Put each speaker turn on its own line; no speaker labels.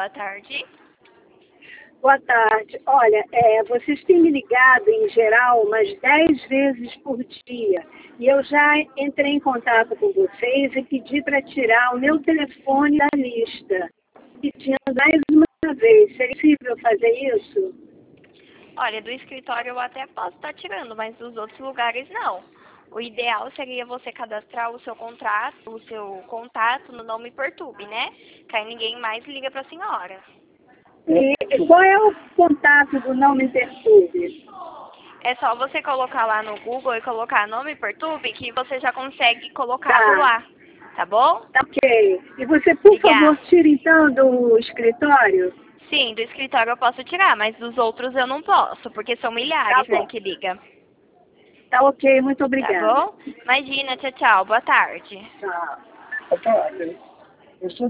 boa tarde.
Boa tarde. Olha, vocês têm me ligado em geral umas 10 vezes por dia. E eu já entrei em contato com vocês e pedi para tirar o meu telefone da lista. Pedindo mais uma vez. Seria possível fazer isso?
Olha, do escritório eu até posso estar tirando, mas dos outros lugares não. O ideal seria você cadastrar o seu contato no Não Me Perturbe, né? Que aí ninguém mais liga para a senhora.
E qual é o contato do Não Me Perturbe?
É só você colocar lá no Google e colocar Não Me Perturbe que você já consegue colocar
Tá,
por lá, tá bom?
tá ok. E você, por favor,
Obrigada.
tire então do escritório?
Sim, do escritório eu posso tirar, mas dos outros eu não posso, porque são
Tá
milhares, né,
bom.
que liga.
Tá ok, muito
Tá
obrigada.
bom? Imagina, tchau, tchau, boa tarde.
Tá. Boa tarde. Eu sou